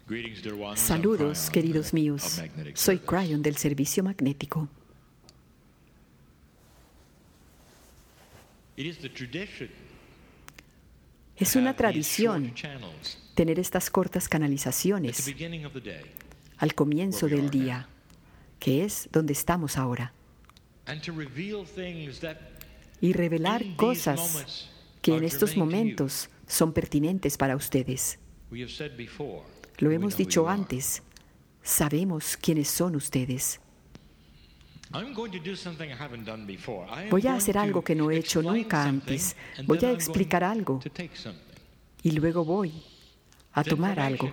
Saludos, queridos míos. Soy Cryon del Servicio Magnético. Es una tradición tener estas cortas canalizaciones al comienzo del día, que es donde estamos ahora, y revelar cosas que en estos momentos son pertinentes para ustedes. Lo hemos dicho antes, sabemos quiénes son ustedes. Voy a hacer algo que no he hecho nunca antes. Voy a explicar algo y luego voy a tomar algo.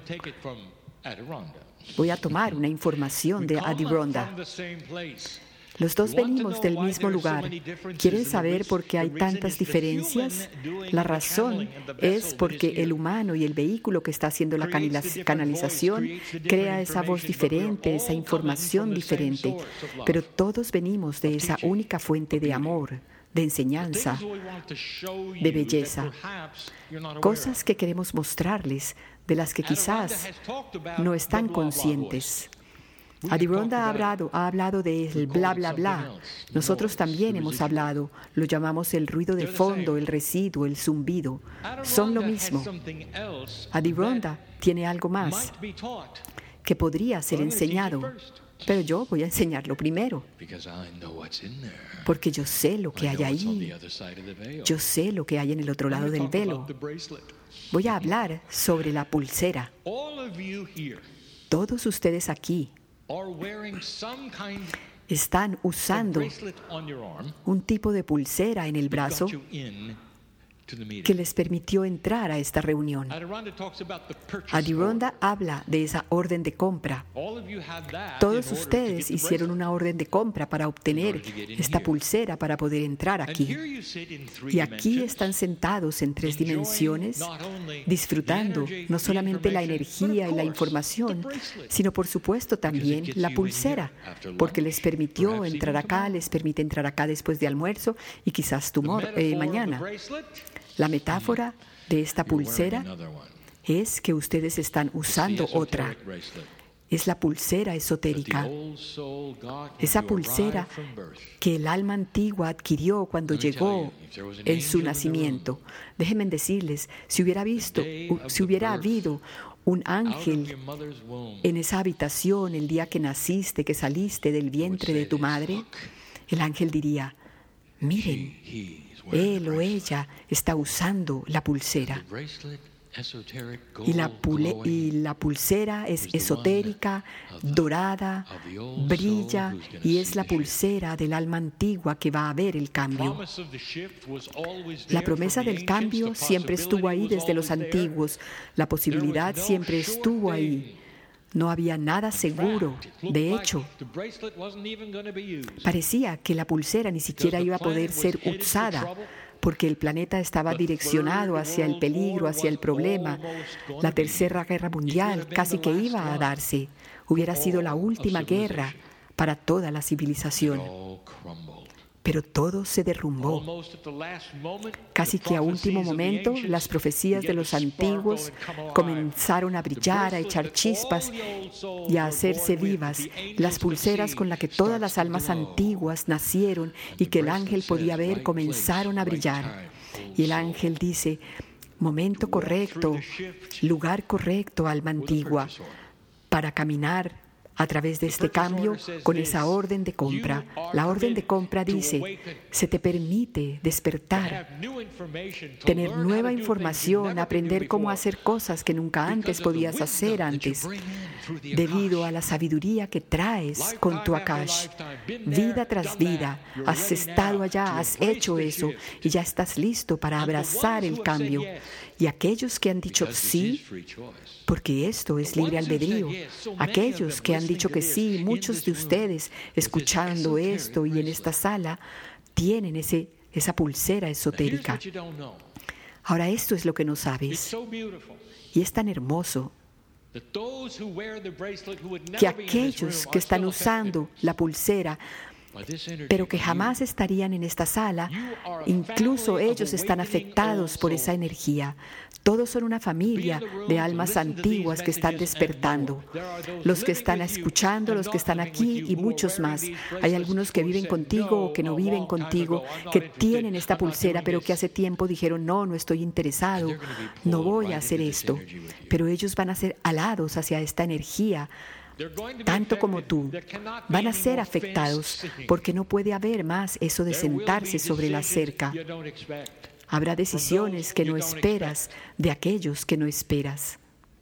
Voy a tomar una información de Adirondack. Los dos venimos del mismo lugar. ¿Quieren saber por qué hay tantas diferencias? La razón es porque el humano y el vehículo que está haciendo la canalización crea esa voz diferente, esa información diferente. Pero todos venimos de esa única fuente de amor, de enseñanza, de belleza. Cosas que queremos mostrarles, de las que quizás no están conscientes. Adirondack ha hablado del bla, bla, bla. Nosotros también hemos hablado. Lo llamamos el ruido de fondo, el residuo, el zumbido. Son lo mismo. Adirondack tiene algo más que podría ser enseñado. Pero yo voy a enseñarlo primero. Porque yo sé lo que hay ahí. Yo sé lo que hay en el otro lado del velo. Voy a hablar sobre la pulsera. Todos ustedes aquí están usando un tipo de pulsera en el brazo que les permitió entrar a esta reunión. Adirondack habla de esa orden de compra. Todos ustedes hicieron una orden de compra para obtener esta pulsera para poder entrar aquí. Y aquí están sentados en 3 dimensiones, disfrutando no solamente la energía y la información, sino por supuesto también la pulsera, porque les permitió entrar acá, les permite entrar acá después de almuerzo y quizás mañana. La metáfora de esta pulsera es que ustedes están usando otra. Es la pulsera esotérica. Esa pulsera que el alma antigua adquirió cuando llegó en su nacimiento. Déjenme decirles, si hubiera habido un ángel en esa habitación el día que naciste, que saliste del vientre de tu madre, el ángel diría, miren, él o ella está usando la pulsera. Y la pulsera es esotérica, dorada, brilla, y es la pulsera del alma antigua que va a ver el cambio. La promesa del cambio siempre estuvo ahí desde los antiguos. La posibilidad siempre estuvo ahí. No había nada seguro. De hecho, parecía que la pulsera ni siquiera iba a poder ser usada, porque el planeta estaba direccionado hacia el peligro, hacia el problema. La Tercera Guerra Mundial casi que iba a darse. Hubiera sido la última guerra para toda la civilización. Pero todo se derrumbó. Casi que a último momento, las profecías de los antiguos comenzaron a brillar, a echar chispas y a hacerse vivas. Las pulseras con las que todas las almas antiguas nacieron y que el ángel podía ver comenzaron a brillar. Y el ángel dice, momento correcto, lugar correcto, alma antigua, para caminar a través de este cambio con esa orden de compra. La orden de compra dice, se te permite despertar, tener nueva información, aprender cómo hacer cosas que nunca antes podías hacer antes, debido a la sabiduría que traes con tu Akash. Vida tras vida, has estado allá, has hecho eso y ya estás listo para abrazar el cambio. Y aquellos que han dicho sí, porque esto es libre albedrío, aquellos que han dicho que sí, muchos de ustedes escuchando esto y en esta sala, tienen esa pulsera esotérica. Ahora esto es lo que no sabes. Y es tan hermoso que aquellos que están usando la pulsera pero que jamás estarían en esta sala. Incluso ellos están afectados por esa energía. Todos son una familia de almas antiguas que están despertando. Los que están escuchando, los que están aquí y muchos más. Hay algunos que viven contigo o que no viven contigo, que tienen esta pulsera, pero que hace tiempo dijeron, no estoy interesado, no voy a hacer esto. Pero ellos van a ser alados hacia esta energía, tanto como tú. Van a ser afectados porque no puede haber más eso de sentarse sobre la cerca. Habrá decisiones que no esperas de aquellos que no esperas.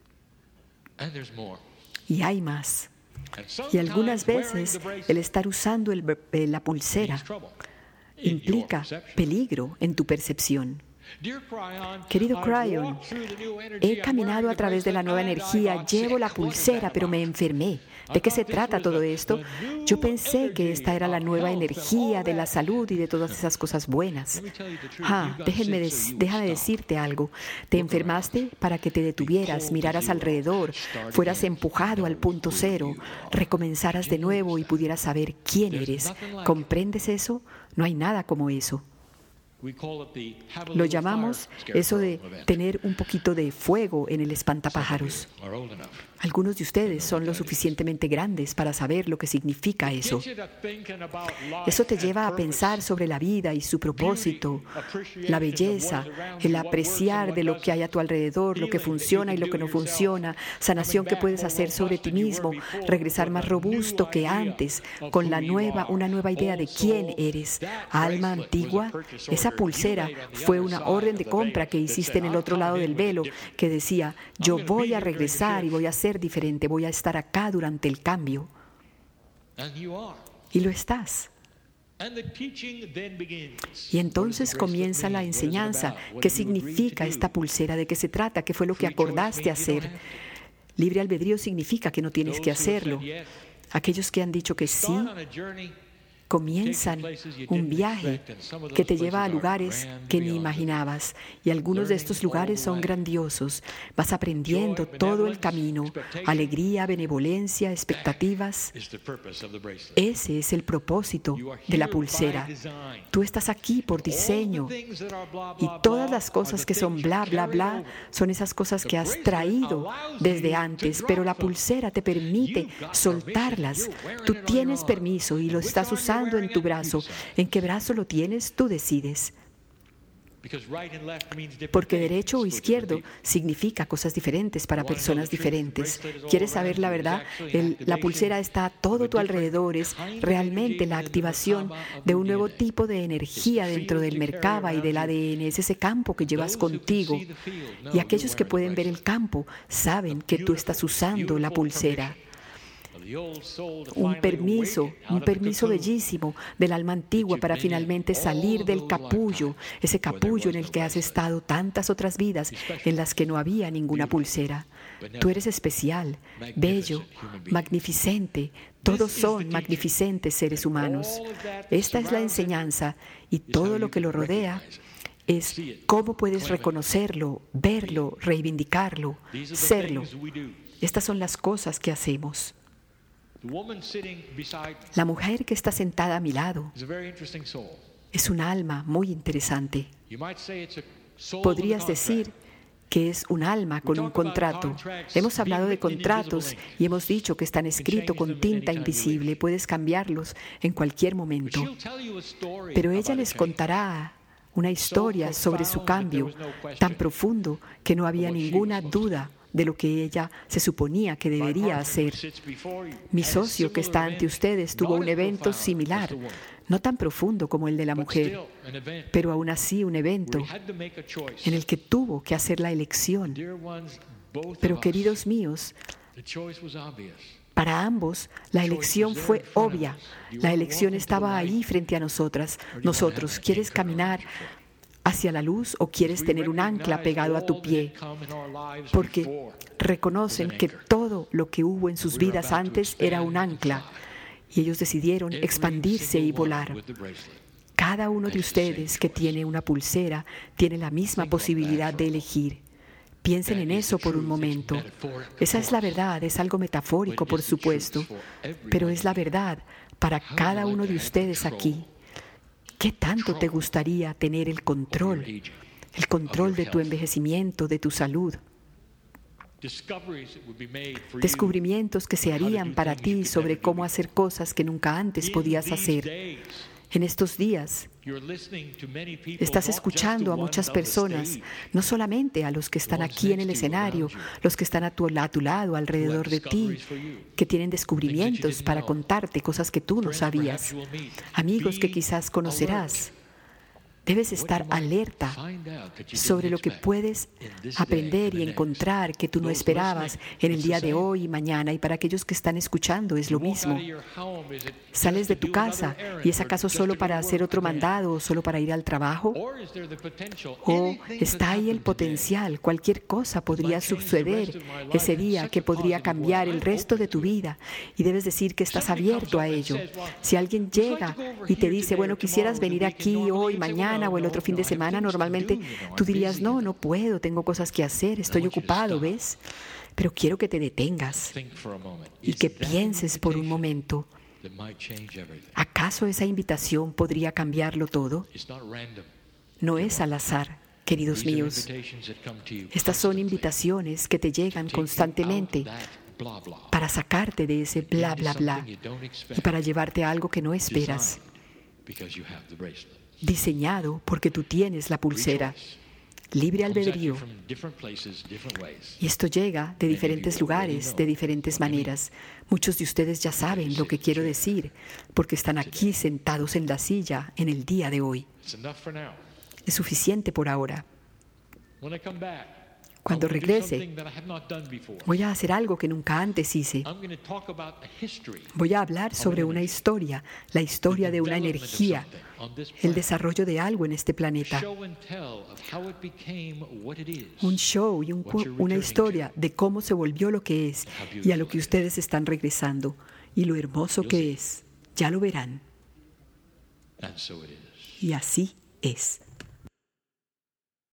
Y hay más. Y algunas veces el estar usando la pulsera implica peligro en tu percepción. Querido Cryon, he caminado a través de la nueva energía, llevo la pulsera, pero me enfermé. ¿De qué se trata todo esto? Yo pensé que esta era la nueva energía de la salud y de todas esas cosas buenas. Déjame decirte algo. Te enfermaste para que te detuvieras, miraras alrededor, fueras empujado al punto cero, recomenzaras de nuevo y pudieras saber quién eres. ¿Comprendes eso? No hay nada como eso. Lo llamamos eso de tener un poquito de fuego en el espantapájaros. Algunos de ustedes son lo suficientemente grandes para saber lo que significa eso. Eso te lleva a pensar sobre la vida y su propósito, la belleza, el apreciar de lo que hay a tu alrededor, lo que funciona y lo que no funciona, sanación que puedes hacer sobre ti mismo, regresar más robusto que antes, con una nueva idea de quién eres. Alma antigua, esa pulsera fue una orden de compra que hiciste en el otro lado del velo que decía, yo voy a regresar y voy a ser diferente, voy a estar acá durante el cambio. Y lo estás. Y entonces comienza la enseñanza. ¿Qué significa esta pulsera? ¿De qué se trata? ¿Qué fue lo que acordaste hacer? Libre albedrío significa que no tienes que hacerlo. Aquellos que han dicho que sí, comienzan un viaje que te lleva a lugares que ni imaginabas. Y algunos de estos lugares son grandiosos. Vas aprendiendo todo el camino. Alegría, benevolencia, expectativas. Ese es el propósito de la pulsera. Tú estás aquí por diseño. Y todas las cosas que son bla, bla, bla, son esas cosas que has traído desde antes. Pero la pulsera te permite soltarlas. Tú tienes permiso y lo estás usando en tu brazo. ¿En qué brazo lo tienes? Tú decides. Porque derecho o izquierdo significa cosas diferentes para personas diferentes. ¿Quieres saber la verdad? La pulsera está a todo tu alrededor. Es realmente la activación de un nuevo tipo de energía dentro del Merkaba y del ADN. Es ese campo que llevas contigo. Y aquellos que pueden ver el campo saben que tú estás usando la pulsera. Un permiso bellísimo del alma antigua para finalmente salir del capullo, ese capullo en el que has estado tantas otras vidas en las que no había ninguna pulsera. Tú eres especial, bello, magnificente. Todos son magnificentes seres humanos. Esta es la enseñanza y todo lo que lo rodea es cómo puedes reconocerlo, verlo, reivindicarlo, serlo. Estas son las cosas que hacemos. La mujer que está sentada a mi lado es un alma muy interesante. Podrías decir que es un alma con un contrato. Hemos hablado de contratos y hemos dicho que están escritos con tinta invisible. Puedes cambiarlos en cualquier momento. Pero ella les contará una historia sobre su cambio tan profundo que no había ninguna duda de lo que ella se suponía que debería hacer. Mi socio que está ante ustedes tuvo un evento similar, no tan profundo como el de la mujer, pero aún así un evento en el que tuvo que hacer la elección. Pero queridos míos, para ambos, la elección fue obvia. La elección estaba ahí frente a nosotros. ¿Quieres caminar hacia la luz o quieres tener un ancla pegado a tu pie? Porque reconocen que todo lo que hubo en sus vidas antes era un ancla y ellos decidieron expandirse y volar. Cada uno de ustedes que tiene una pulsera tiene la misma posibilidad de elegir. Piensen en eso por un momento. Esa es la verdad, es algo metafórico, por supuesto, pero es la verdad para cada uno de ustedes aquí. ¿Qué tanto te gustaría tener el control de tu envejecimiento, de tu salud? Descubrimientos que se harían para ti sobre cómo hacer cosas que nunca antes podías hacer. En estos días, estás escuchando a muchas personas, no solamente a los que están aquí en el escenario, los que están a tu lado, alrededor de ti, que tienen descubrimientos para contarte cosas que tú no sabías. Amigos que quizás conocerás. Debes estar alerta sobre lo que puedes aprender y encontrar que tú no esperabas en el día de hoy y mañana. Y para aquellos que están escuchando es lo mismo. ¿Sales de tu casa y es acaso solo para hacer otro mandado o solo para ir al trabajo? ¿O está ahí el potencial? Cualquier cosa podría suceder ese día que podría cambiar el resto de tu vida. Y debes decir que estás abierto a ello. Si alguien llega y te dice, bueno, quisieras venir aquí hoy, mañana, o el otro fin de semana, normalmente tú dirías, no puedo, tengo cosas que hacer, estoy ocupado, ¿ves? Pero quiero que te detengas y que pienses por un momento, ¿acaso esa invitación podría cambiarlo todo? No es al azar, queridos míos. Estas son invitaciones que te llegan constantemente para sacarte de ese bla, bla, bla y para llevarte a algo que no esperas. Diseñado porque tú tienes la pulsera. Libre albedrío. Y esto llega de diferentes lugares, de diferentes maneras. Muchos de ustedes ya saben lo que quiero decir, porque están aquí sentados en la silla en el día de hoy. Es suficiente por ahora. Cuando regrese, voy a hacer algo que nunca antes hice. Voy a hablar sobre una historia, la historia de una energía, el desarrollo de algo en este planeta. Un show y una historia de cómo se volvió lo que es y a lo que ustedes están regresando. Y lo hermoso que es. Ya lo verán. Y así es.